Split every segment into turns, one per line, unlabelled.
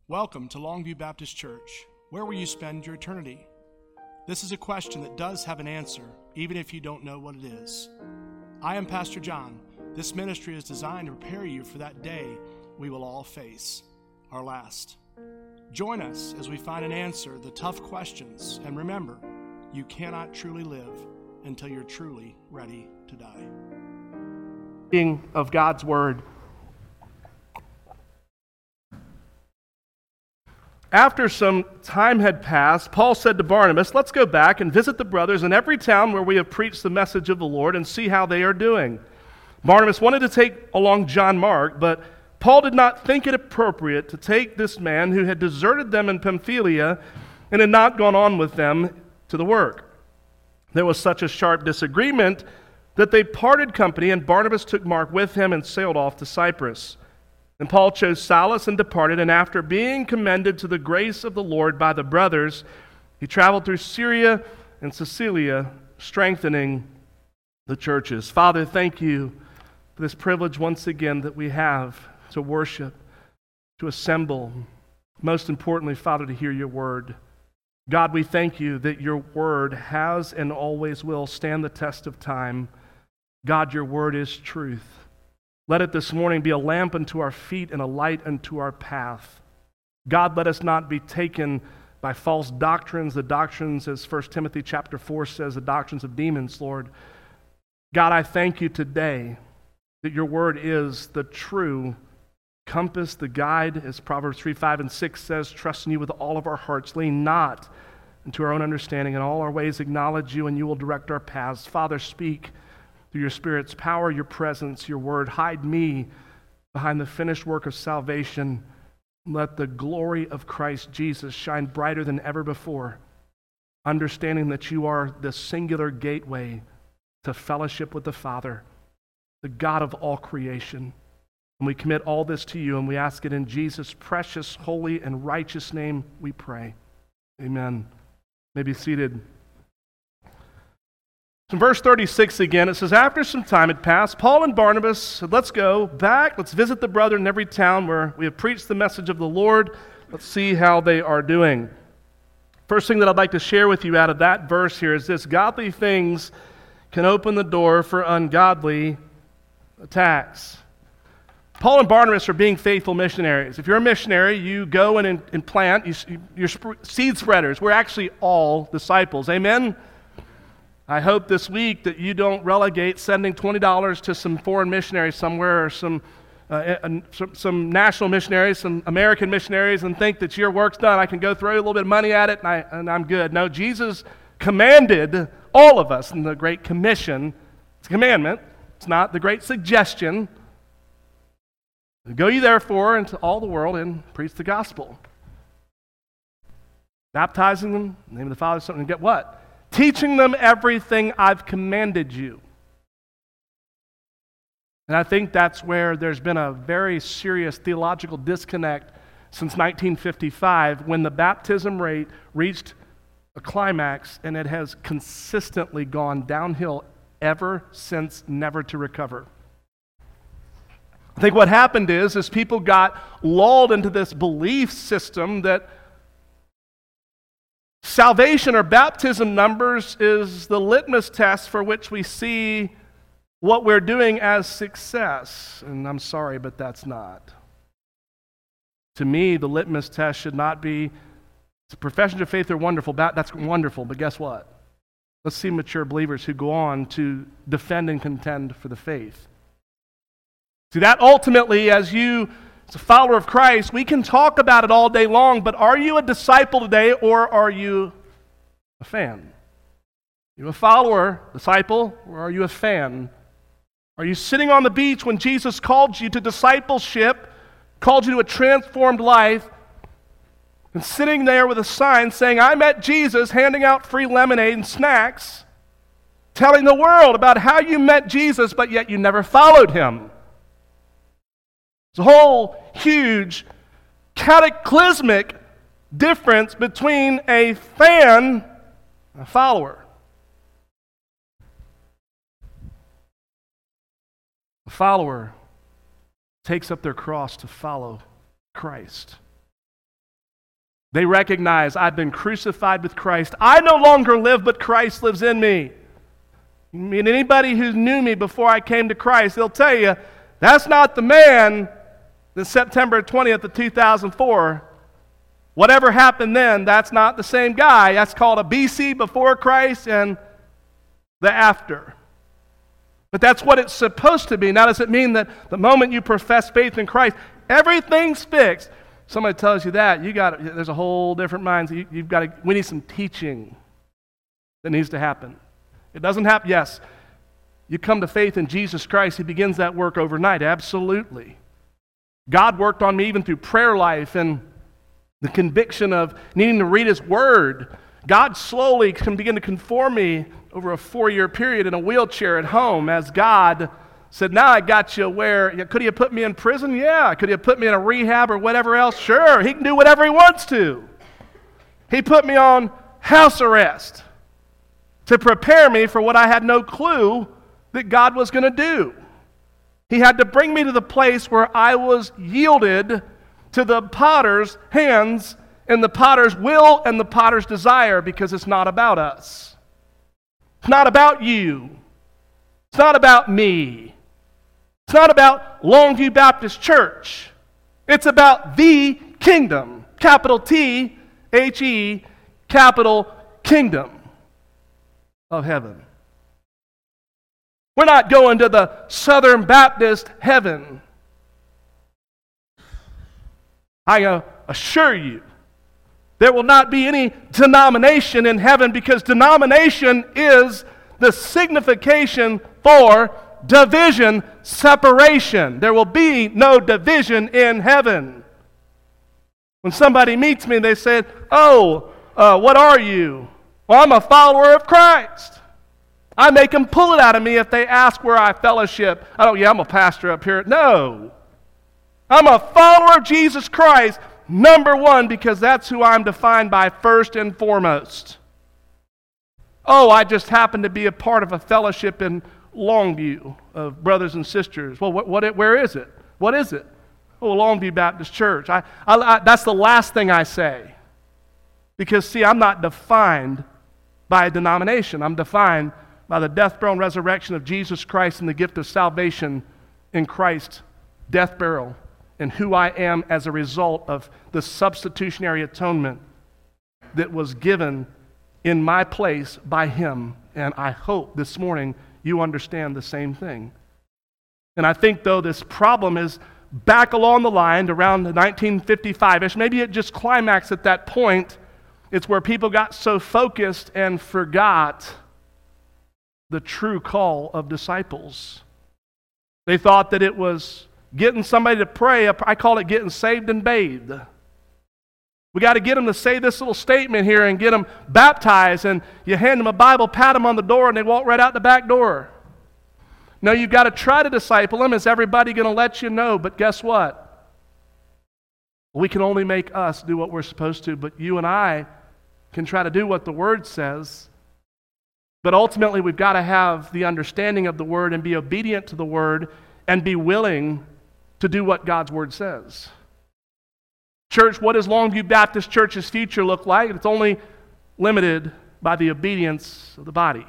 Welcome to Longview Baptist Church. Where will you spend your eternity? This is a question that does have an answer, even if you don't know what it is. I am Pastor John. This ministry is designed to prepare you for that day we will all face, our last. Join us as we find an answer to the tough questions, and remember, you cannot truly live until you're truly ready to die. Of God's Word. After some time had passed, Paul said to Barnabas, "Let's go back and visit the brothers in every town where we have preached the message of the Lord and see how they are doing." Barnabas wanted to take along John Mark, but Paul did not think it appropriate to take this man who had deserted them in Pamphylia and had not gone on with them to the work. There was such a sharp disagreement that they parted company, and Barnabas took Mark with him and sailed off to Cyprus. And Paul chose Silas and departed, and after being commended to the grace of the Lord by the brothers, he traveled through Syria and Cilicia, strengthening the churches. Father, thank you for this privilege once again that we have to worship, to assemble, most importantly, Father, to hear your word. God, we thank you that your word has and always will stand the test of time. God, your word is truth. Let it this morning be a lamp unto our feet and a light unto our path. God, let us not be taken by false doctrines, the doctrines, as 1 Timothy chapter 4 says, the doctrines of demons, Lord. God, I thank you today that your word is the true compass, the guide, as Proverbs 3, 5, and 6 says, trust in you with all of our hearts, lean not into our own understanding, in all our ways acknowledge you, and you will direct our paths. Father, speak through your Spirit's power, your presence, your word. Hide me behind the finished work of salvation. Let the glory of Christ Jesus shine brighter than ever before, understanding that you are the singular gateway to fellowship with the Father, the God of all creation. And we commit all this to you, and we ask it in Jesus' precious, holy, and righteous name we pray. Amen. You may be seated. In verse 36 again, it says, after some time had passed, Paul and Barnabas said, let's go back, let's visit the brethren in every town where we have preached the message of the Lord. Let's see how they are doing. First thing that I'd like to share with you out of that verse here is this: godly things can open the door for ungodly attacks. Paul and Barnabas are being faithful missionaries. If you're a missionary, you go and plant, you're seed spreaders. We're actually all disciples. Amen? I hope this week that you don't relegate sending $20 to some foreign missionaries somewhere, or some national missionaries, some American missionaries, and think that your work's done. I can go throw a little bit of money at it and I'm good. No, Jesus commanded all of us in the Great Commission. It's a commandment. It's not the Great Suggestion. Go ye therefore into all the world and preach the gospel. Baptizing them in the name of the Father, Son, and get what? Teaching them everything I've commanded you. And I think that's where there's been a very serious theological disconnect since 1955, when the baptism rate reached a climax, and it has consistently gone downhill ever since, never to recover. I think what happened is people got lulled into this belief system that salvation or baptism numbers is the litmus test for which we see what we're doing as success. And I'm sorry, but that's not. To me, the litmus test should not be, professions of faith are wonderful. That's wonderful, but guess what? Let's see mature believers who go on to defend and contend for the faith. See, that ultimately, as a follower of Christ, we can talk about it all day long, but are you a disciple today, or are you a fan? Are you a follower, disciple, or are you a fan? Are you sitting on the beach when Jesus called you to discipleship, called you to a transformed life, and sitting there with a sign saying, I met Jesus, handing out free lemonade and snacks, telling the world about how you met Jesus, but yet you never followed him? There's a whole huge cataclysmic difference between a fan and a follower. A follower takes up their cross to follow Christ. They recognize I've been crucified with Christ. I no longer live, but Christ lives in me. I mean, anybody who knew me before I came to Christ, they'll tell you, that's not the man that September 20th of 2004. Whatever happened then, that's not the same guy. That's called a BC, before Christ, and the after. But that's what it's supposed to be. Now, does it mean that the moment you profess faith in Christ, everything's fixed? Somebody tells you that, there's a whole different mindset. We need some teaching that needs to happen. It doesn't happen, yes. You come to faith in Jesus Christ, He begins that work overnight, absolutely. God worked on me even through prayer life and the conviction of needing to read His Word. God slowly can begin to conform me over a 4-year period in a wheelchair at home as God said, now I got you where, could He have put me in prison? Yeah. Could He have put me in a rehab or whatever else? Sure. He can do whatever He wants to. He put me on house arrest to prepare me for what I had no clue that God was going to do. He had to bring me to the place where I was yielded to the potter's hands and the potter's will and the potter's desire, because it's not about us. It's not about you. It's not about me. It's not about Longview Baptist Church. It's about the kingdom. Capital T-H-E, capital kingdom of heaven. We're not going to the Southern Baptist heaven. I assure you, there will not be any denomination in heaven, because denomination is the signification for division, separation. There will be no division in heaven. When somebody meets me, they say, what are you? Well, I'm a follower of Christ. I make them pull it out of me if they ask where I fellowship. I'm a pastor up here. No. I'm a follower of Jesus Christ, number one, because that's who I'm defined by first and foremost. I just happen to be a part of a fellowship in Longview of brothers and sisters. Well, where is it? What is it? Longview Baptist Church. That's the last thing I say. Because, see, I'm not defined by a denomination. I'm defined by the death, burial, and resurrection of Jesus Christ and the gift of salvation in Christ's death, burial, and who I am as a result of the substitutionary atonement that was given in my place by Him. And I hope this morning you understand the same thing. And I think, though, this problem is back along the line around 1955-ish. Maybe it just climaxed at that point. It's where people got so focused and forgot the true call of disciples. They thought that it was getting somebody to pray. I call it getting saved and bathed. We got to get them to say this little statement here and get them baptized, and you hand them a Bible, pat them on the door, and they walk right out the back door. No, you've got to try to disciple them. Is everybody going to let you know? But guess what? We can only make us do what we're supposed to, but you and I can try to do what the Word says. But ultimately, we've got to have the understanding of the Word and be obedient to the Word and be willing to do what God's Word says. Church, what does Longview Baptist Church's future look like? It's only limited by the obedience of the body.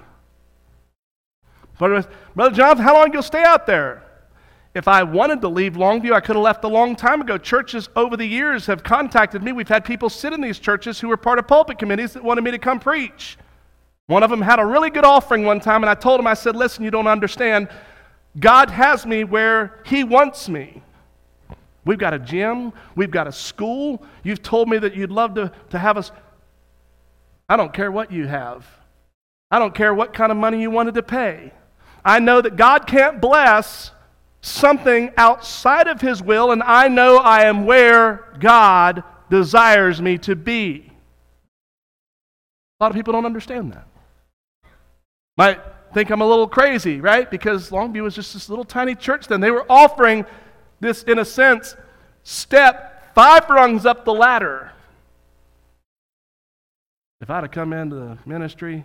Brother Jonathan, how long are you going to stay out there? If I wanted to leave Longview, I could have left a long time ago. Churches over the years have contacted me. We've had people sit in these churches who were part of pulpit committees that wanted me to come preach. One of them had a really good offering one time, and I told him, I said, listen, you don't understand. God has me where He wants me. We've got a gym. We've got a school. You've told me that you'd love to have us. I don't care what you have. I don't care what kind of money you wanted to pay. I know that God can't bless something outside of His will, and I know I am where God desires me to be. A lot of people don't understand that. Might think I'm a little crazy, right? Because Longview was just this little tiny church then. They were offering this, in a sense, step 5 rungs up the ladder. If I'd have come into the ministry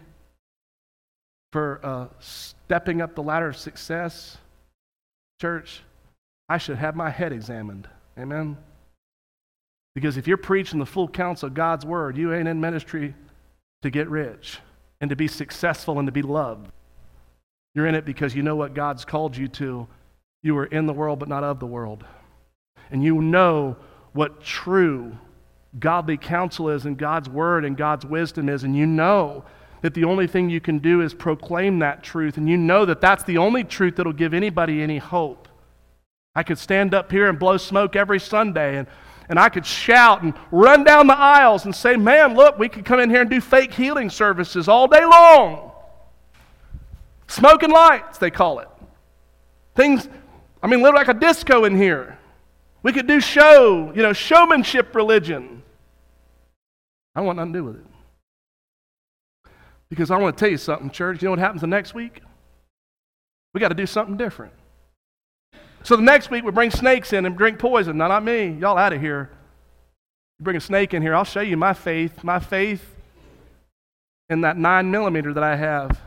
for stepping up the ladder of success, church, I should have my head examined. Amen? Because if you're preaching the full counsel of God's word, you ain't in ministry to get rich and to be successful and to be loved. You're in it because you know what God's called you to. You are in the world but not of the world. And you know what true godly counsel is and God's word and God's wisdom is. And you know that the only thing you can do is proclaim that truth. And you know that that's the only truth that will give anybody any hope. I could stand up here and blow smoke every Sunday and I could shout and run down the aisles and say, man, look, we could come in here and do fake healing services all day long. Smoking lights, they call it. Things, literally like a disco in here. We could do showmanship religion. I want nothing to do with it. Because I want to tell you something, church. You know what happens the next week? We got to do something different. So the next week we bring snakes in and drink poison. No, not me. Y'all out of here. You bring a snake in here, I'll show you my faith. My faith in that 9mm that I have.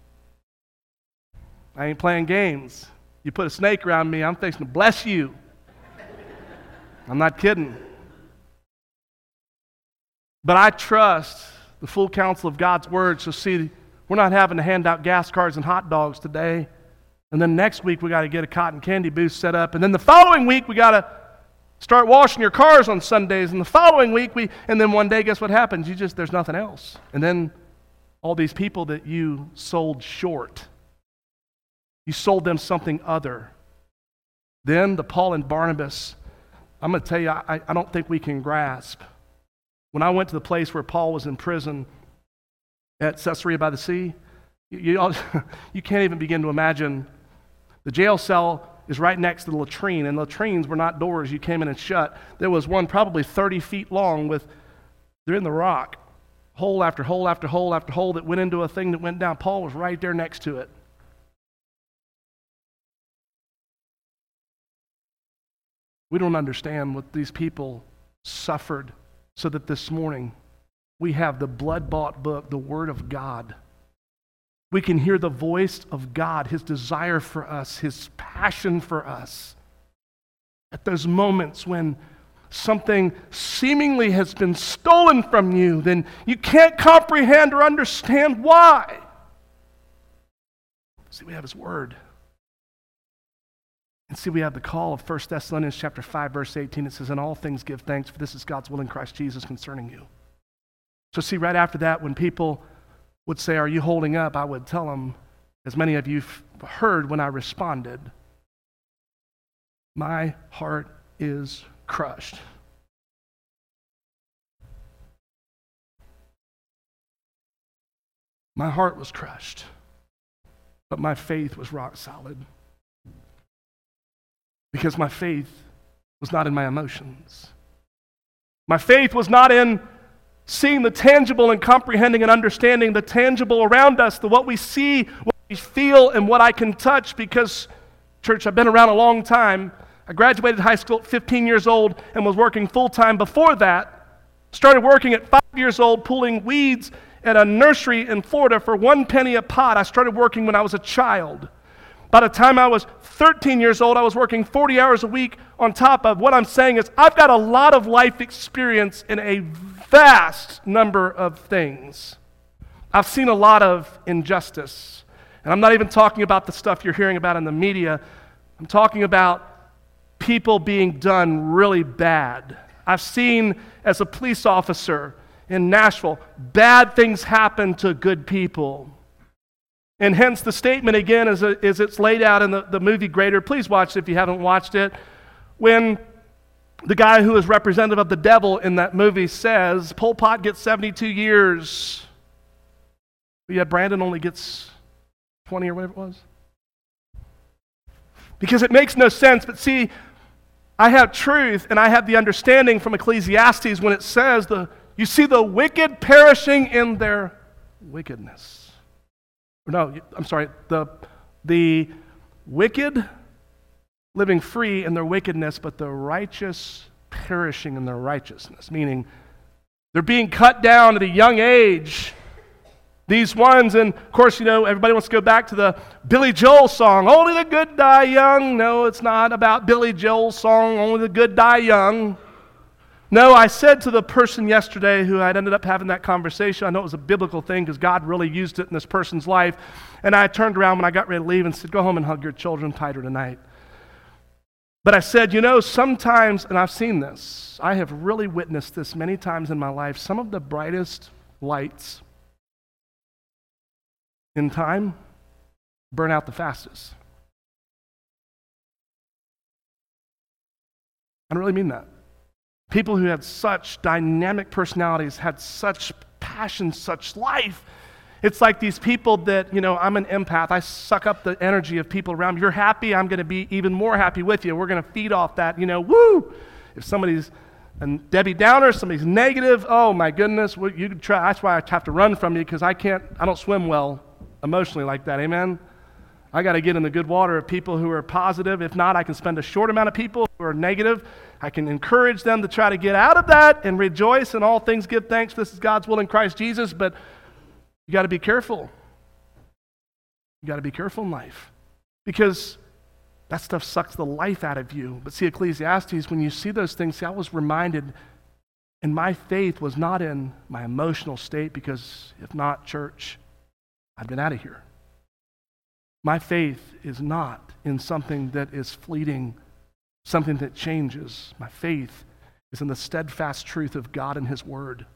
I ain't playing games. You put a snake around me, I'm fixing to bless you. I'm not kidding. But I trust the full counsel of God's word. So see, we're not having to hand out gas cards and hot dogs today. And then next week we got to get a cotton candy booth set up. And then the following week we got to start washing your cars on Sundays. And the following week and then one day, guess what happens? There's nothing else. And then all these people that you sold short, you sold them something other. Then the Paul and Barnabas, I'm going to tell you, I don't think we can grasp. When I went to the place where Paul was in prison at Caesarea by the Sea, you can't even begin to imagine. The jail cell is right next to the latrine, and latrines were not doors you came in and shut. There was one probably 30 feet long they're in the rock, hole after hole after hole after hole that went into a thing that went down. Paul was right there next to it. We don't understand what these people suffered so that this morning we have the blood-bought book, the Word of God. We can hear the voice of God, His desire for us, His passion for us. At those moments when something seemingly has been stolen from you, then you can't comprehend or understand why. See, we have His Word. And see, we have the call of 1 Thessalonians chapter 5, verse 18. It says, in all things give thanks, for this is God's will in Christ Jesus concerning you. So see, right after that, when people would say, are you holding up? I would tell them, as many of you heard when I responded, my heart is crushed. My heart was crushed, but my faith was rock solid. Because my faith was not in my emotions. My faith was not in seeing the tangible and comprehending and understanding the tangible around us, what we see, what we feel, and what I can touch. Because, church, I've been around a long time. I graduated high school at 15 years old and was working full-time before that. Started working at 5 years old, pulling weeds at a nursery in Florida for 1 penny a pot. I started working when I was a child. By the time I was 13 years old, I was working 40 hours a week on top of. What I'm saying is I've got a lot of life experience in a vast number of things. I've seen a lot of injustice. And I'm not even talking about the stuff you're hearing about in the media. I'm talking about people being done really bad. I've seen, as a police officer in Nashville, bad things happen to good people. And hence the statement again as it's laid out in the movie Greater. Please watch it if you haven't watched it. When the guy who is representative of the devil in that movie says, Pol Pot gets 72 years. But yet Brandon only gets 20 or whatever it was. Because it makes no sense. But see, I have truth and I have the understanding from Ecclesiastes when it says, you see the wicked perishing in their wickedness. No, I'm sorry, the wicked living free in their wickedness, but the righteous perishing in their righteousness, meaning they're being cut down at a young age. These ones, and of course, everybody wants to go back to the Billy Joel song, Only the Good Die Young. No, it's not about Billy Joel's song, Only the Good Die Young. No, I said to the person yesterday who I'd ended up having that conversation, I know it was a biblical thing because God really used it in this person's life, and I turned around when I got ready to leave and said, go home and hug your children tighter tonight. But I said, sometimes, and I've seen this, I have really witnessed this many times in my life, some of the brightest lights in time burn out the fastest. I really mean that. People who had such dynamic personalities, had such passion, such life. It's like these people that, I'm an empath. I suck up the energy of people around me. You're happy, I'm going to be even more happy with you. We're going to feed off that, woo! If somebody's a Debbie Downer, somebody's negative, oh my goodness, you can try. That's why I have to run from you because I don't swim well emotionally like that, amen? I got to get in the good water of people who are positive. If not, I can spend a short amount of people who are negative. I can encourage them to try to get out of that and rejoice in all things, give thanks. This is God's will in Christ Jesus, but you got to be careful. You got to be careful in life because that stuff sucks the life out of you. But see, Ecclesiastes, when you see those things, I was reminded, and my faith was not in my emotional state because if not, church, I'd been out of here. My faith is not in something that is fleeting, something that changes. My faith is in the steadfast truth of God and His Word.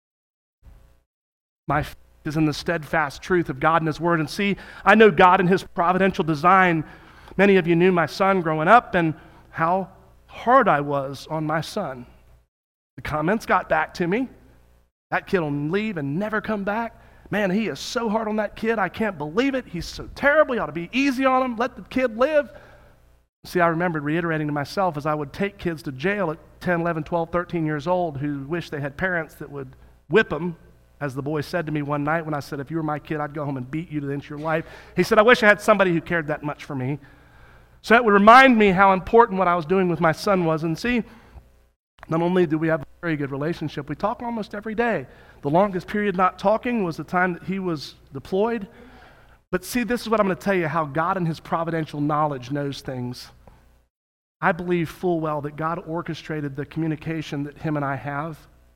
My faith is in the steadfast truth of God and His Word. And see, I know God and His providential design. Many of you knew my son growing up and how hard I was on my son. The comments got back to me. That kid will leave and never come back. Man, he is so hard on that kid. I can't believe it. He's so terrible. You ought to be easy on him. Let the kid live. See, I remembered reiterating to myself as I would take kids to jail at 10, 11, 12, 13 years old who wished they had parents that would whip them, as the boy said to me one night when I said, if you were my kid, I'd go home and beat you to the end of your life. He said, I wish I had somebody who cared that much for me. So that would remind me how important what I was doing with my son was. And see, not only do we have a very good relationship, we talk almost every day. The longest period not talking was the time that he was deployed. But see, this is what I'm going to tell you, how God in His providential knowledge knows things. I believe full well that God orchestrated the communication that him and I have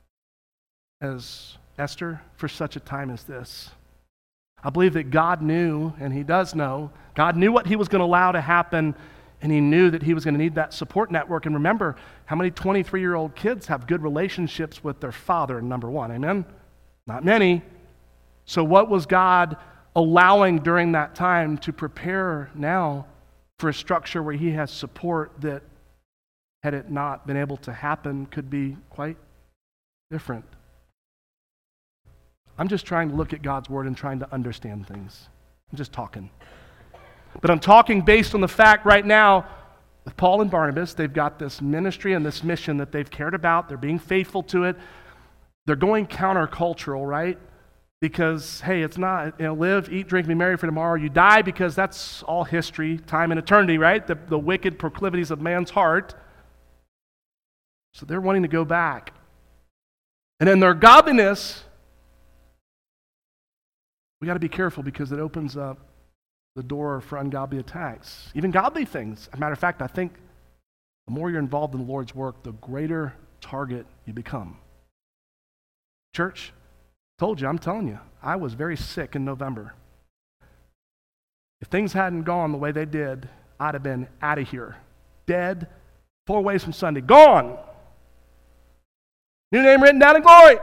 as Esther for such a time as this. I believe that God knew, and He does know, God knew what He was going to allow to happen, and He knew that He was going to need that support network. And remember, how many 23-year-old kids have good relationships with their father, number one, amen? Not many. So what was God allowing during that time to prepare now for a structure where He has support that, had it not been able to happen, could be quite different? I'm just trying to look at God's Word and trying to understand things. I'm just talking. But I'm talking based on the fact right now, with Paul and Barnabas, they've got this ministry and this mission that they've cared about. They're being faithful to it. They're going countercultural, right? Because, hey, it's not, live, eat, drink, be merry, for tomorrow you die, because that's all history, time and eternity, right? The wicked proclivities of man's heart. So they're wanting to go back. And in their godliness, we got to be careful because it opens up the door for ungodly attacks, even godly things. As a matter of fact, I think the more you're involved in the Lord's work, the greater target you become. Church, I'm telling you, I was very sick in November. If things hadn't gone the way they did, I'd have been out of here. Dead, 4 ways from Sunday. Gone! New name written down in glory.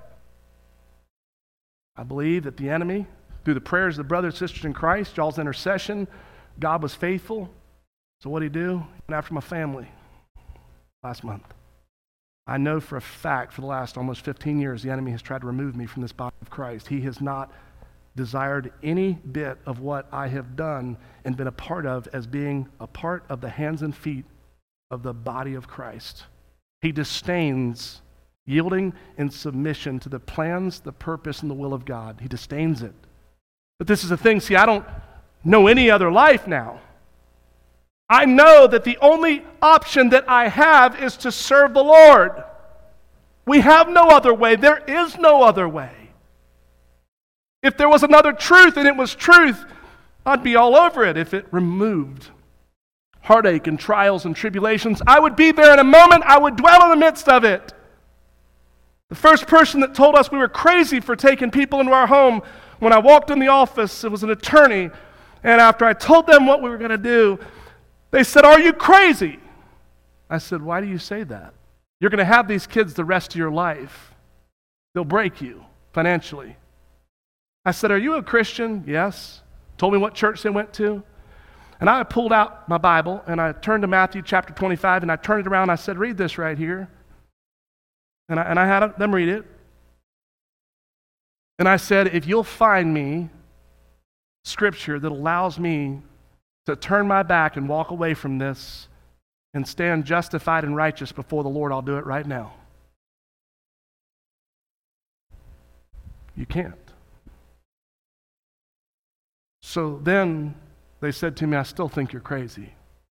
I believe that the enemy, through the prayers of the brothers and sisters in Christ, y'all's intercession, God was faithful. So what did He do? He went after my family last month. I know for a fact for the last almost 15 years the enemy has tried to remove me from this body of Christ. He has not desired any bit of what I have done and been a part of as being a part of the hands and feet of the body of Christ. He disdains yielding in submission to the plans, the purpose, and the will of God. He disdains it. But this is the thing, see, I don't know any other life now. I know that the only option that I have is to serve the Lord. We have no other way. There is no other way. If there was another truth and it was truth, I'd be all over it. If it removed heartache and trials and tribulations, I would be there in a moment. I would dwell in the midst of it. The first person that told us we were crazy for taking people into our home, when I walked in the office, it was an attorney, and after I told them what we were going to do, they said, "Are you crazy?" I said, "Why do you say that? You're going to have these kids the rest of your life. They'll break you financially." I said, "Are you a Christian?" "Yes." Told me what church they went to. And I pulled out my Bible, and I turned to Matthew chapter 25, and I turned it around, and I said, "Read this right here." And I had them read it. And I said, "If you'll find me scripture that allows me to turn my back and walk away from this and stand justified and righteous before the Lord, I'll do it right now." You can't. So then they said to me, "I still think you're crazy,"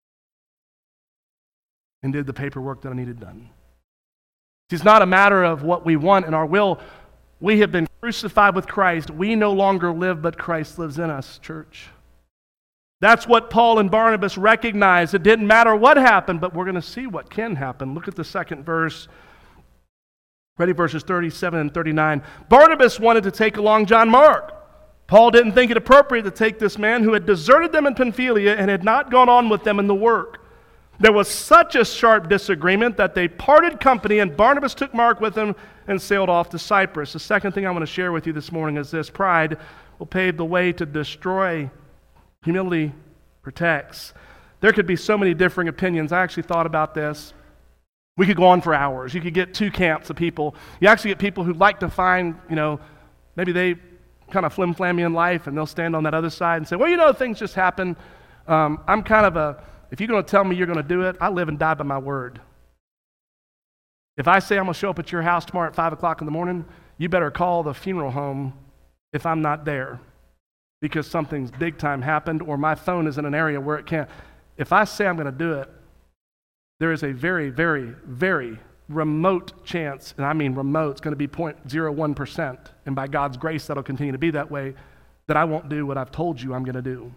and did the paperwork that I needed done. It's not a matter of what we want in our will. We have been crucified with Christ. We no longer live, but Christ lives in us, church. That's what Paul and Barnabas recognized. It didn't matter what happened, but we're going to see what can happen. Look at the second verse. Ready, verses 37 and 39. Barnabas wanted to take along John Mark. Paul didn't think it appropriate to take this man who had deserted them in Pamphylia and had not gone on with them in the work. There was such a sharp disagreement that they parted company, and Barnabas took Mark with him and sailed off to Cyprus. The second thing I want to share with you this morning is this: pride will pave the way to destroy. Humility protects. There could be so many differing opinions. I actually thought about this. We could go on for hours. You could get two camps of people. You actually get people who like to find, maybe they kind of flim-flammy in life, and they'll stand on that other side and say, "Well, things just happen." I'm kind of if you're going to tell me you're going to do it, I live and die by my word. If I say I'm going to show up at your house tomorrow at 5 o'clock in the morning, you better call the funeral home if I'm not there, because something's big time happened, or my phone is in an area where it can't. If I say I'm going to do it, there is a very, very, very remote chance, and I mean remote, it's going to be 0.01%, and by God's grace that'll continue to be that way, that I won't do what I've told you I'm going to do.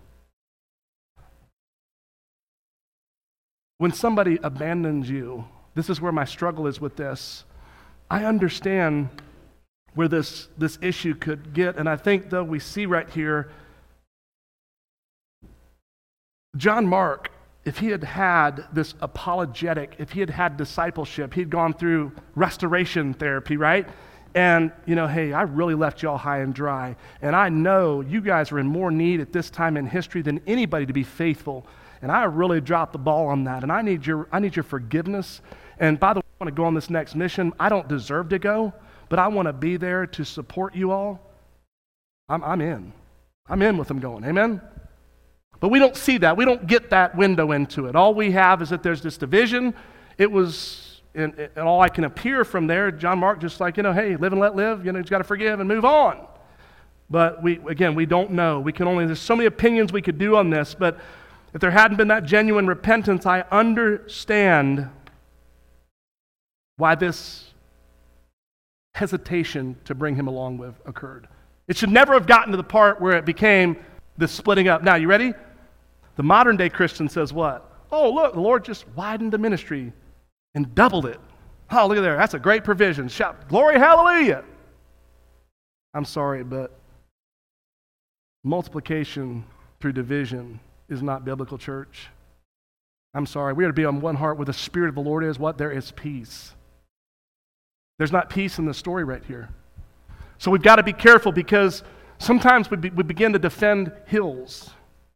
When somebody abandons you, this is where my struggle is with this. I understand where this issue could get, and I think, though, we see right here, John Mark, if he had had this apologetic, if he had had discipleship, he'd gone through restoration therapy, right? And, hey, I really left y'all high and dry, and I know you guys are in more need at this time in history than anybody to be faithful, and I really dropped the ball on that, and I need your forgiveness. And by the way, I want to go on this next mission. I don't deserve to go, but I want to be there to support you all. I'm in. I'm in with them going. Amen? But we don't see that. We don't get that window into it. All we have is that there's this division. It was, and all I can appear from there, John Mark just like, hey, live and let live. You just got to forgive and move on. But we don't know. There's so many opinions we could do on this, but if there hadn't been that genuine repentance, I understand why this hesitation to bring him along with occurred. It should never have gotten to the part where it became this splitting up. Now, you ready? The modern day Christian says what? Oh, look, the Lord just widened the ministry and doubled it. Oh, look at there. That's a great provision. Shout, glory, hallelujah. I'm sorry, but multiplication through division is not biblical, church. I'm sorry. We are to be on one heart where the Spirit of the Lord is. What? There is peace. There's not peace in the story right here. So we've got to be careful, because sometimes we begin to defend hills.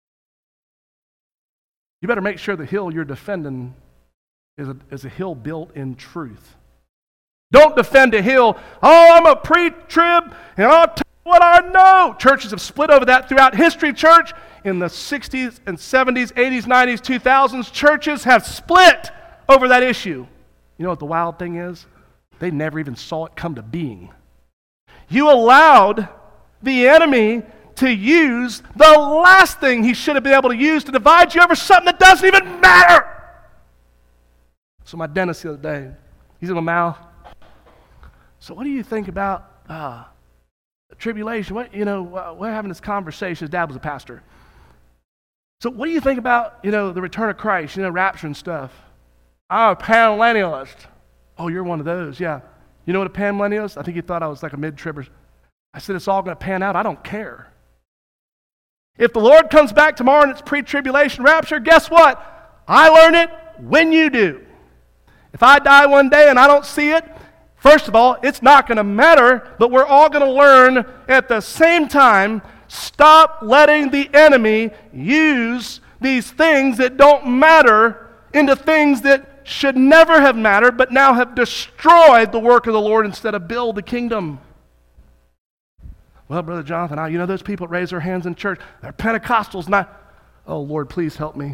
You better make sure the hill you're defending is a hill built in truth. Don't defend a hill, "Oh, I'm a pre-trib, and I'll tell you what I know." Churches have split over that throughout history, church. In the 60s and 70s, 80s, 90s, 2000s, churches have split over that issue. You know what the wild thing is? They never even saw it come to being. You allowed the enemy to use the last thing he should have been able to use to divide you over something that doesn't even matter. So my dentist the other day, he's in my mouth. So what do you think about tribulation? We're having this conversation. His dad was a pastor. So what do you think about, the return of Christ, rapture and stuff? I'm a premillennialist. Oh, you're one of those, yeah. You know what a panmillennial is? I think he thought I was like a mid-tribber. I said, it's all going to pan out. I don't care. If the Lord comes back tomorrow and it's pre-tribulation rapture, guess what? I learn it when you do. If I die one day and I don't see it, first of all, it's not going to matter, but we're all going to learn at the same time, stop letting the enemy use these things that don't matter into things that should never have mattered, but now have destroyed the work of the Lord instead of build the kingdom. Well, Brother Jonathan, you know those people that raise their hands in church, they're Pentecostals, not, oh Lord, please help me.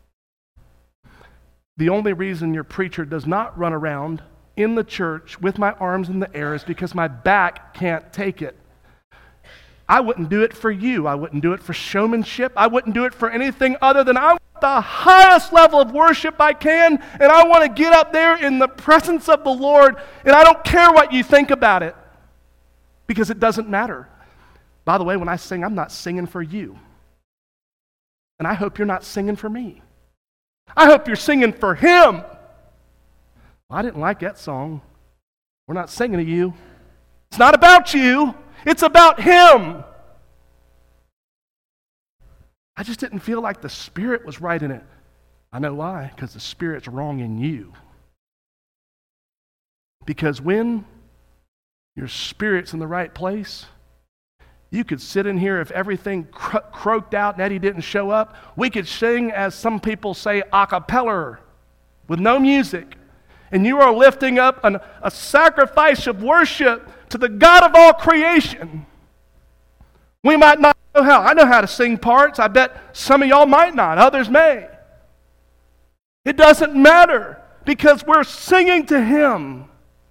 The only reason your preacher does not run around in the church with my arms in the air is because my back can't take it. I wouldn't do it for you. I wouldn't do it for showmanship. I wouldn't do it for anything other than I want the highest level of worship I can, and I want to get up there in the presence of the Lord, and I don't care what you think about it, because it doesn't matter. By the way, when I sing, I'm not singing for you. And I hope you're not singing for me. I hope you're singing for Him. Well, I didn't like that song. We're not singing to you. It's not about you. It's about Him. I just didn't feel like the Spirit was right in it. I know why. Because the Spirit's wrong in you. Because when your spirit's in the right place, you could sit in here if everything croaked out and Eddie didn't show up. We could sing, as some people say, a cappella, with no music. And you are lifting up a sacrifice of worship to the God of all creation. We might not know how. I know how to sing parts. I bet some of y'all might not. Others may. It doesn't matter because we're singing to Him.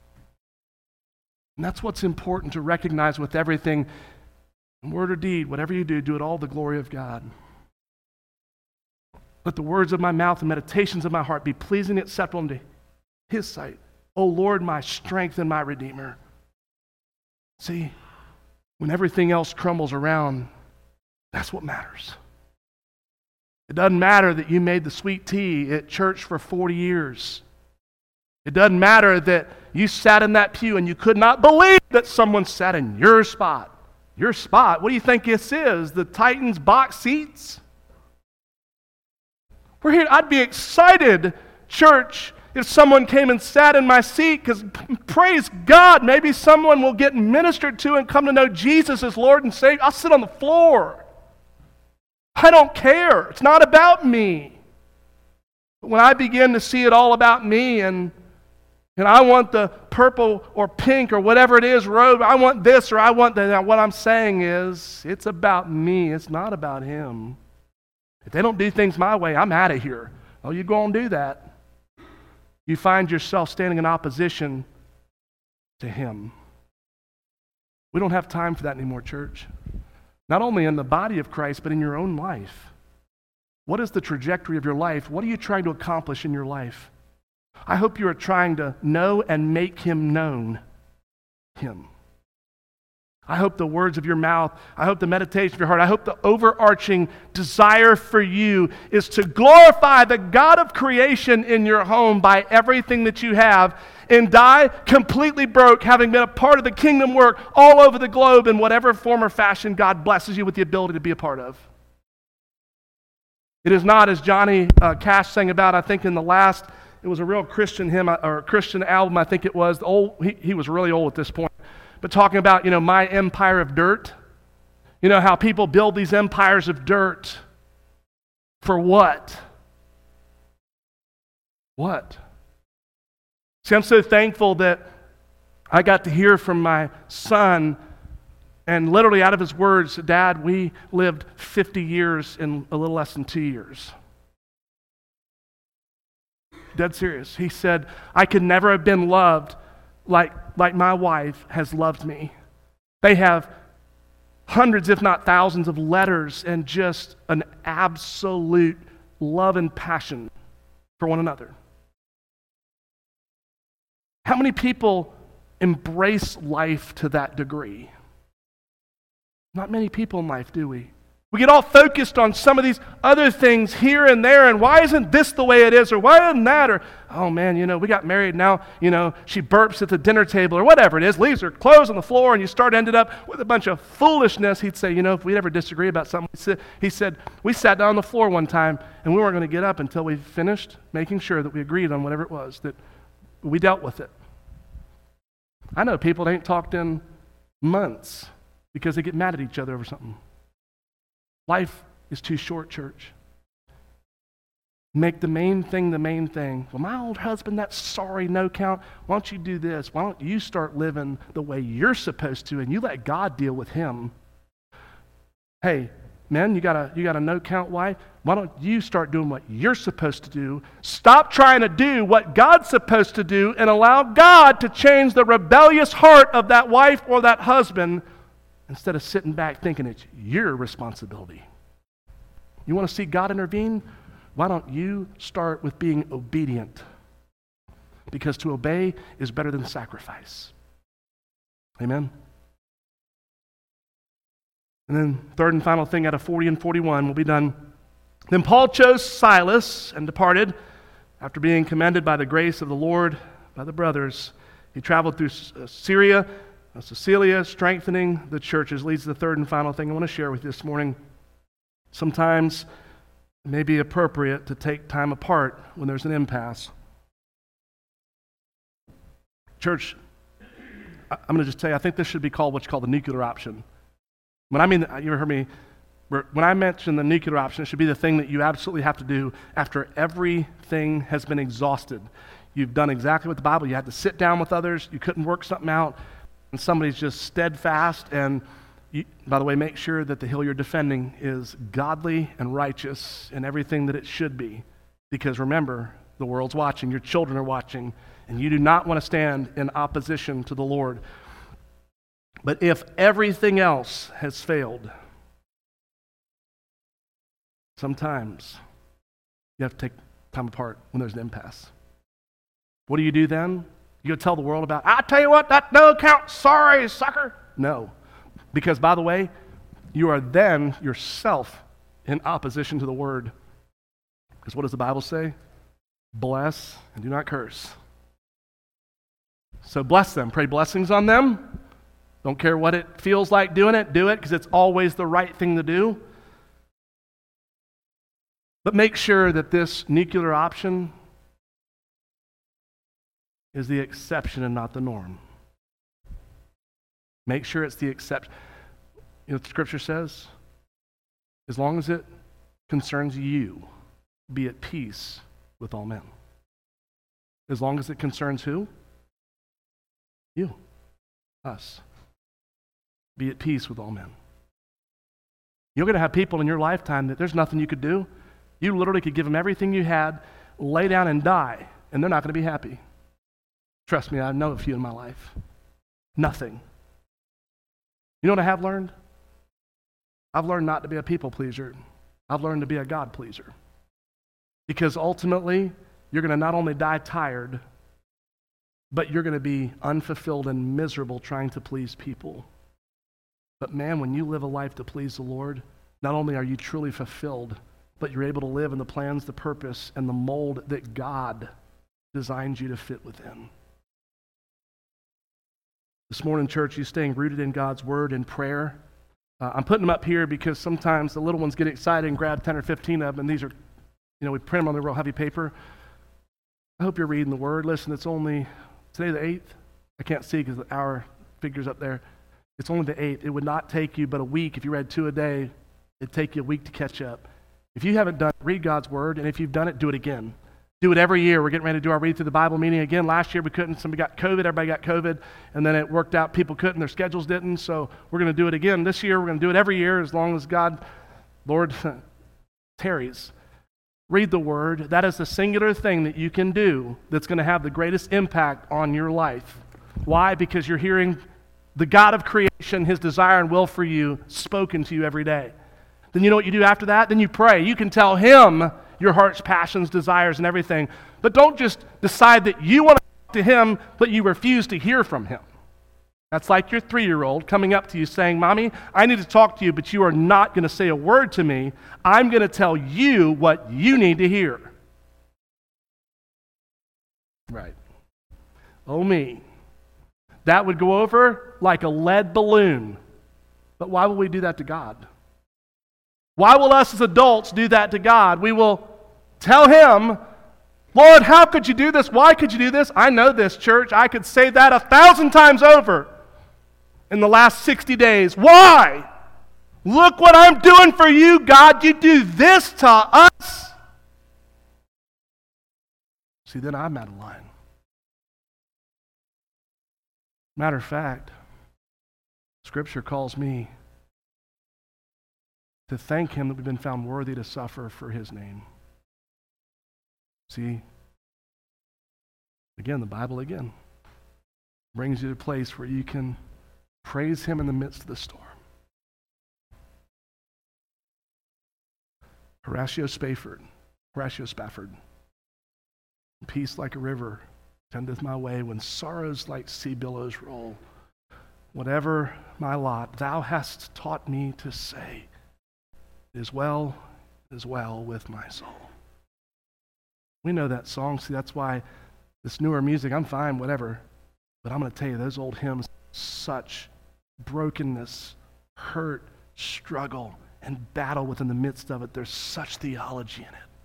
And that's what's important to recognize with everything. Word or deed, whatever you do, do it all to the glory of God. Let the words of my mouth and meditations of my heart be pleasing and acceptable unto His sight. O Lord, my strength and my Redeemer. See, when everything else crumbles around, that's what matters. It doesn't matter that you made the sweet tea at church for 40 years. It doesn't matter that you sat in that pew and you could not believe that someone sat in your spot. Your spot? What do you think this is? The Titans box seats? We're here. I'd be excited, church, if someone came and sat in my seat, because praise God, maybe someone will get ministered to and come to know Jesus as Lord and Savior. I'll sit on the floor. I don't care. It's not about me. But when I begin to see it all about me and I want the purple or pink or whatever it is robe, I want this or I want that. Now, what I'm saying is, it's about me. It's not about Him. If they don't do things my way, I'm out of here. Oh, you go and do that. You find yourself standing in opposition to Him. We don't have time for that anymore, church. Not only in the body of Christ, but in your own life. What is the trajectory of your life? What are you trying to accomplish in your life? I hope you are trying to know and make Him known. Him. I hope the words of your mouth, I hope the meditation of your heart, I hope the overarching desire for you is to glorify the God of creation in your home by everything that you have and die completely broke, having been a part of the kingdom work all over the globe in whatever form or fashion God blesses you with the ability to be a part of. It is not, as Johnny Cash sang about, I think in the last, it was a real Christian hymn or Christian album, I think it was. He was really old at this point. But talking about, my empire of dirt. You know how people build these empires of dirt. For what? What? See, I'm so thankful that I got to hear from my son, and literally out of his words, Dad, we lived 50 years in a little less than 2 years. Dead serious. He said, I could never have been loved like my wife has loved me. They have hundreds, if not thousands, of letters and just an absolute love and passion for one another. How many people embrace life to that degree? Not many people in life, do we? We get all focused on some of these other things here and there, and why isn't this the way it is, or why isn't that, or, oh man, we got married now, she burps at the dinner table, or whatever it is, leaves her clothes on the floor, and you ended up with a bunch of foolishness. He'd say, if we'd ever disagree about something, he said, we sat down on the floor one time, and we weren't going to get up until we finished making sure that we agreed on whatever it was, that we dealt with it. I know people that ain't talked in months because they get mad at each other over something. Life is too short, church. Make the main thing the main thing. Well, my old husband, that's sorry, no count. Why don't you do this? Why don't you start living the way you're supposed to, and you let God deal with him? Hey, men, you got a no count wife. Why don't you start doing what you're supposed to do? Stop trying to do what God's supposed to do and allow God to change the rebellious heart of that wife or that husband, instead of sitting back thinking it's your responsibility. You want to see God intervene? Why don't you start with being obedient? Because to obey is better than sacrifice. Amen? And then third and final thing out of 40 and 41, we'll be done. Then Paul chose Silas and departed. After being commended by the grace of the Lord by the brothers, he traveled through Syria, Cilicia, strengthening the churches. Leads to the third and final thing I want to share with you this morning. Sometimes it may be appropriate to take time apart when there's an impasse. Church, I'm going to just tell you, I think this should be called what's called the nuclear option. You ever heard me? When I mention the nuclear option, it should be the thing that you absolutely have to do after everything has been exhausted. You've done exactly what the Bible, you had to sit down with others, you couldn't work something out, and somebody's just steadfast, and by the way, make sure that the hill you're defending is godly and righteous in everything that it should be. Because remember, the world's watching, your children are watching, and you do not want to stand in opposition to the Lord. But if everything else has failed, sometimes you have to take time apart when there's an impasse. What do you do then? You go tell the world about, I tell you what, that no count, sorry, sucker. No. Because, by the way, you are then yourself in opposition to the word. Because what does the Bible say? Bless and do not curse. So bless them. Pray blessings on them. Don't care what it feels like doing it. Do it because it's always the right thing to do. But make sure that this nuclear option is the exception and not the norm. Make sure it's the exception. You know what the scripture says? As long as it concerns you, be at peace with all men. As long as it concerns who? You. Us. Be at peace with all men. You're going to have people in your lifetime that there's nothing you could do. You literally could give them everything you had, lay down and die, and they're not going to be happy. Trust me, I know a few in my life. Nothing. You know what I have learned? I've learned not to be a people pleaser. I've learned to be a God pleaser. Because ultimately, you're going to not only die tired, but you're going to be unfulfilled and miserable trying to please people. But man, when you live a life to please the Lord, not only are you truly fulfilled, but you're able to live in the plans, the purpose, and the mold that God designed you to fit within. This morning, church, you staying rooted in God's word and prayer. I'm putting them up here because sometimes the little ones get excited and grab 10 or 15 of them, and these are, we print them on the real heavy paper. I hope you're reading the word. Listen, it's only, today the 8th. I can't see because the hour figure's up there. It's only the 8th. It would not take you but a week. If you read 2 a day, it'd take you a week to catch up. If you haven't done it, read God's word, and if you've done it, do it again. Do it every year. We're getting ready to do our Read Through the Bible meeting again. Last year we couldn't. Somebody got COVID. Everybody got COVID. And then it worked out. People couldn't. Their schedules didn't. So we're going to do it again this year. We're going to do it every year as long as God, Lord, tarries. Read the Word. That is the singular thing that you can do that's going to have the greatest impact on your life. Why? Because you're hearing the God of creation, His desire and will for you spoken to you every day. Then you know what you do after that? Then you pray. You can tell Him your heart's passions, desires, and everything. But don't just decide that you want to talk to Him, but you refuse to hear from Him. That's like your 3-year-old coming up to you saying, Mommy, I need to talk to you, but you are not going to say a word to me. I'm going to tell you what you need to hear. Right. Oh me. That would go over like a lead balloon. But why will we do that to God? Why will us as adults do that to God? We will tell Him, Lord, how could you do this? Why could you do this? I know this, church. I could say that 1,000 times over in the last 60 days. Why? Look what I'm doing for you, God. You do this to us. See, then I'm out of line. Matter of fact, Scripture calls me to thank Him that we've been found worthy to suffer for His name. See, again, the Bible again brings you to a place where you can praise Him in the midst of the storm. Horatio Spafford, peace like a river tendeth my way when sorrows like sea billows roll. Whatever my lot, thou hast taught me to say, it is well with my soul. We know that song. See, that's why this newer music, I'm fine, whatever. But I'm going to tell you, those old hymns, such brokenness, hurt, struggle, and battle within the midst of it. There's such theology in it.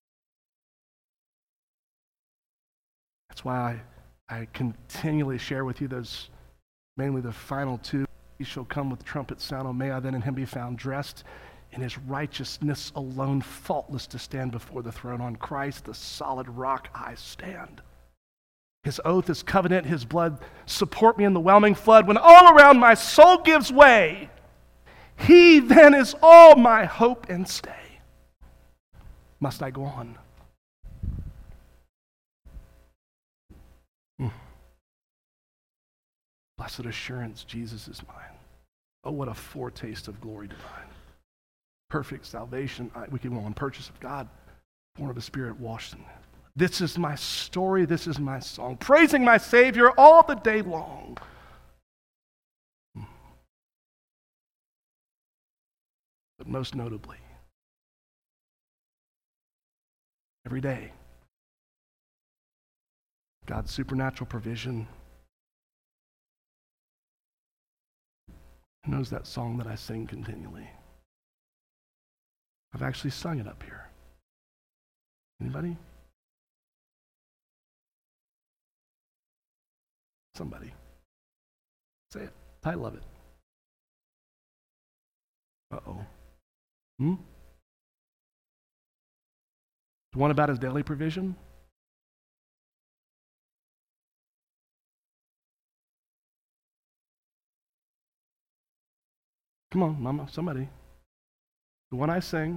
That's why I continually share with you those, mainly the final two. He shall come with trumpet sound, O may I then in Him be found dressed in His righteousness alone, faultless to stand before the throne. On Christ, the solid rock, I stand. His oath, His covenant, His blood support me in the whelming flood. When all around my soul gives way, He then is all my hope and stay. Must I go on? Blessed assurance, Jesus is mine. Oh, what a foretaste of glory divine. Perfect salvation, we can go on, purchase of God, born of the Spirit, washed in it. This is my story, this is my song, praising my Savior all the day long. But most notably, every day, God's supernatural provision. Who knows that song that I sing continually? I've actually sung it up here. Anybody? Somebody. Say it. Title of it. Uh-oh. The one about His daily provision? Come on, mama, somebody. The one I sing.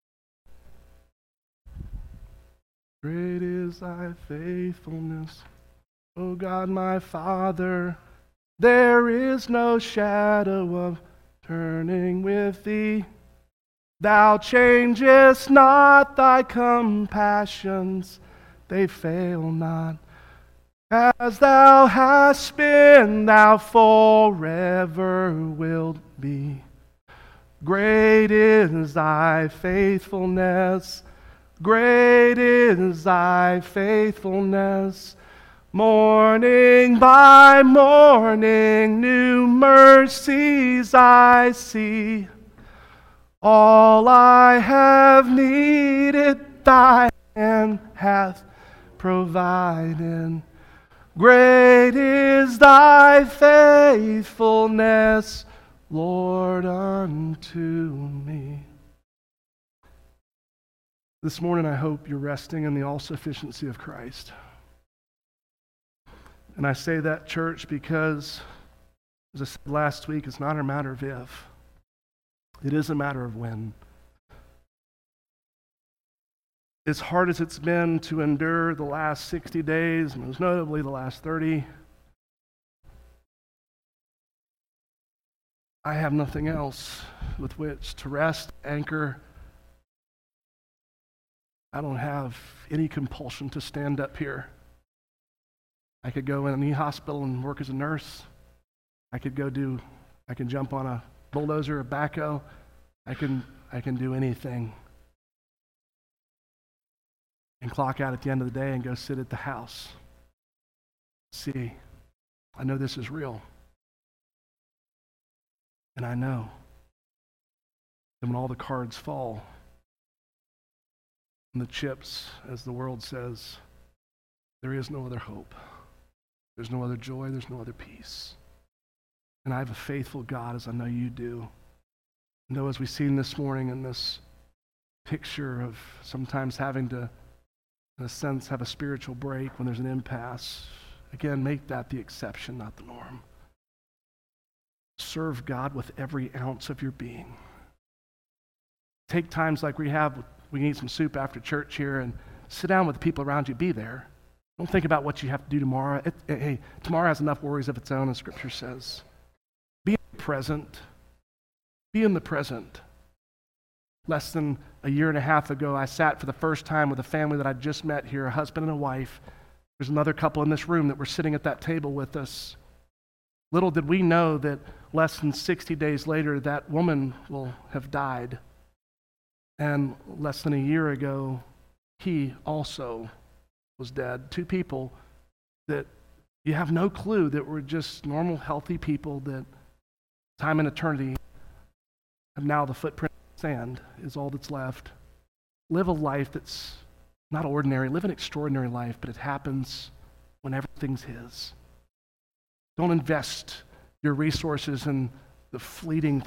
Great is thy faithfulness, O God my Father. There is no shadow of turning with thee. Thou changest not, thy compassions, they fail not. As thou hast been, thou forever wilt be. Great is thy faithfulness, great is thy faithfulness. Morning by morning, new mercies I see. All I have needed, thy hand hath provided. Great is thy faithfulness, Lord, unto me. This morning, I hope you're resting in the all-sufficiency of Christ. And I say that, church, because, as I said last week, it's not a matter of if. It is a matter of when. As hard as it's been to endure the last 60 days, most notably the last 30, I have nothing else with which to rest, anchor. I don't have any compulsion to stand up here. I could go in any hospital and work as a nurse. I can jump on a bulldozer, a backhoe. I can do anything. And clock out at the end of the day and go sit at the house. See, I know this is real. And I know that when all the cards fall, and the chips, as the world says, there is no other hope. There's no other joy. There's no other peace. And I have a faithful God, as I know you do. And though, as we've seen this morning in this picture of sometimes having to, in a sense, have a spiritual break when there's an impasse, again, make that the exception, not the norm. Serve God with every ounce of your being. Take times like we have, we can eat some soup after church here and sit down with the people around you, be there. Don't think about what you have to do tomorrow. Hey, tomorrow has enough worries of its own, as Scripture says. Be present. Be in the present. Less than a year and a half ago, I sat for the first time with a family that I just met here, a husband and a wife. There's another couple in this room that were sitting at that table with us. Little did we know that less than 60 days later, that woman will have died. And less than a year ago, he also was dead. Two people that you have no clue that were just normal, healthy people that time and eternity have now the footprint of sand is all that's left. Live a life that's not ordinary. Live an extraordinary life, but it happens when everything's His. Don't invest your resources in the fleeting,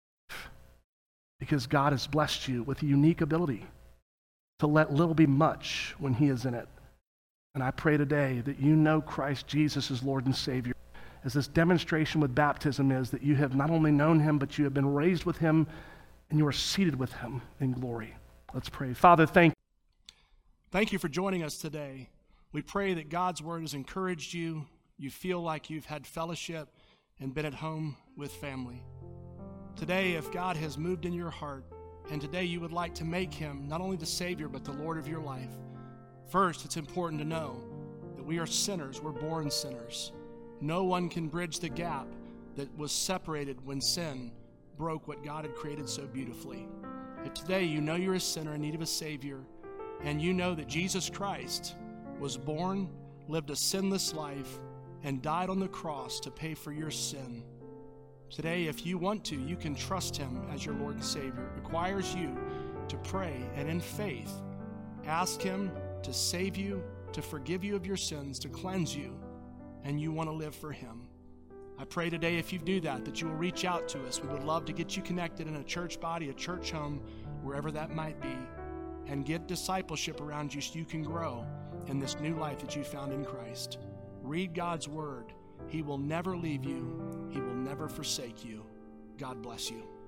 because God has blessed you with a unique ability to let little be much when He is in it. And I pray today that you know Christ Jesus as Lord and Savior, as this demonstration with baptism is, that you have not only known Him, but you have been raised with Him, and you are seated with Him in glory. Let's pray. Father, thank you for joining us today. We pray that God's Word has encouraged you. You feel like you've had fellowship and been at home with family. Today, if God has moved in your heart, and today you would like to make Him not only the Savior, but the Lord of your life, first, it's important to know that we are sinners. We're born sinners. No one can bridge the gap that was separated when sin broke what God had created so beautifully. If today you know you're a sinner in need of a Savior, and you know that Jesus Christ was born, lived a sinless life, and died on the cross to pay for your sin, today, if you want to, you can trust Him as your Lord and Savior. It requires you to pray and in faith ask Him to save you, to forgive you of your sins, to cleanse you, and you want to live for Him. I pray today, if you do that, that you will reach out to us. We would love to get you connected in a church body, a church home, wherever that might be, and get discipleship around you so you can grow in this new life that you found in Christ. Read God's Word. He will never leave you. He will never forsake you. God bless you.